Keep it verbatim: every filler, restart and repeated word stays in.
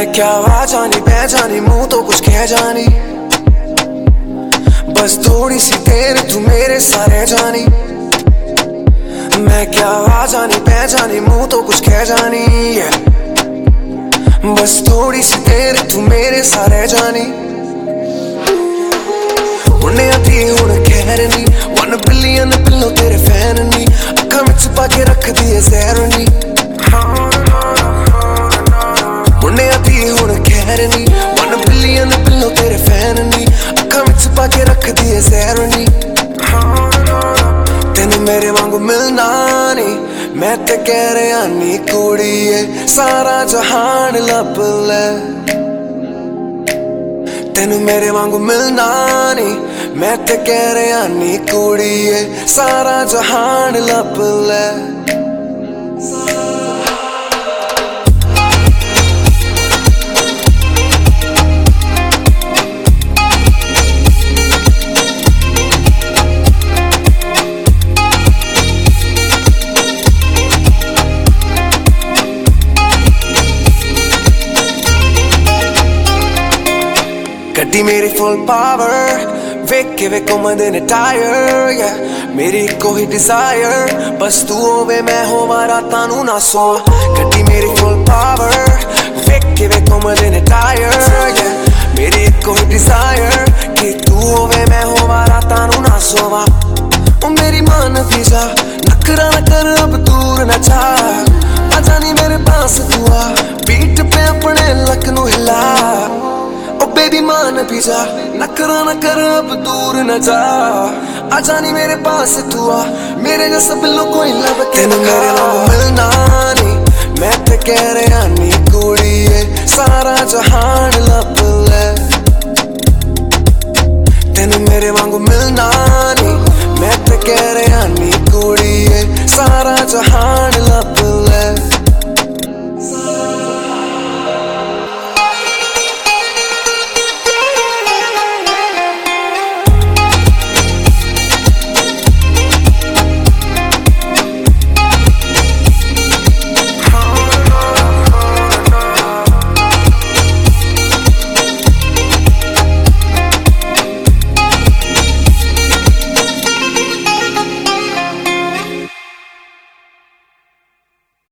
क्या आ जानी बह जानी मुंह तो कुछ कह जानी, बस थोड़ी सी देर तू मेरे सारे जानी। मैं क्या आ जानी बह जानी मुंह तो कुछ कह जानी, बस थोड़ी सी देर तू मेरे सारे जानी। उन्हें आती हुण खैर नी, वन बिलियन पिल्लो तेरे फैन नी, अखा में छुपा के रख दिए जहर नी। उन्हें आती हुण खैर नी, वन बिलियन पिल्लो तेरे फैन नी, अखा में छुपा के रख दिए जहर नी। तेन मेरे वांगू मिलना नी, मैं ते कह रहा नी कुड़िए सारा जहान लब ले। तेन मेरे वांगू मिलना नी, मैं ते कह रहा नी कुड़िए सारा जहान लब ले। गड्डी मेरी फुल पावर, वेख के वे घूमदे ने टायर, yeah। मेरी इको ही डिजायर, बस तू होवे मैं होवा रातां नूं ना सोवा। गड्डी मेरी फुल पावर, वेख के वे घूमदे ने टायर, yeah। मेरी इको ही डिजायर, कि तू होवे मैं होवा रातां नूं ना सोवा। ओ मेरी मान भी जा, नखरा ना कर अब दूर ना जा, आजा नी मेरे पास तू आ, बीट पे अपने लक नूं हिला। ओ बेबी मान भी जा, नखरा ना कर अब दूर न जा, आजा नी मेरे पास तू आ, मेरे जैसा बिल्लो कोई लब के तेन मेरे वांगू मिलना नी, मैं ते कह रहा नी कुड़िए सारा जहान लब ले।